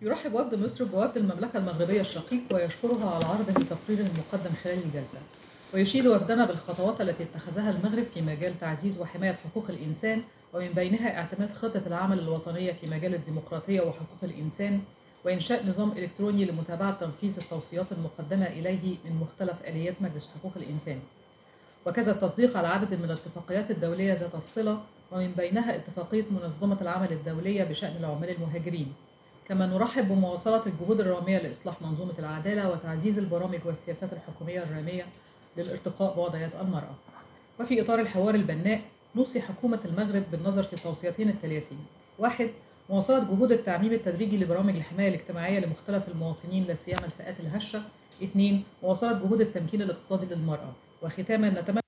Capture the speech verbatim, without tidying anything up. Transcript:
يرحب وفد مصر بوفد المملكة المغربية الشقيق ويشكرها على عرضه لتقريره المقدم خلال الجلسة، ويشيد وفدنا بالخطوات التي اتخذها المغرب في مجال تعزيز وحماية حقوق الإنسان، ومن بينها اعتماد خطة العمل الوطنية في مجال الديمقراطية وحقوق الإنسان، وإنشاء نظام إلكتروني لمتابعة تنفيذ التوصيات المقدمة إليه من مختلف آليات مجلس حقوق الإنسان، وكذا التصديق على عدد من الاتفاقيات الدولية ذات الصلة، ومن بينها اتفاقية منظمة العمل الدولية بشأن العمال المهاجرين. كما نرحب بمواصلة الجهود الرامية لإصلاح منظومة العدالة وتعزيز البرامج والسياسات الحكومية الرامية للارتقاء بوضعيات المرأة. وفي إطار الحوار البناء، نوصي حكومة المغرب بالنظر في التوصيتين التاليتين: واحد. مواصلة جهود التعميم التدريجي لبرامج الحماية الاجتماعية لمختلف المواطنين لا سيما الفئات الهشة. اثنين. مواصلة جهود التمكين الاقتصادي للمرأة. وختاما، نتمنى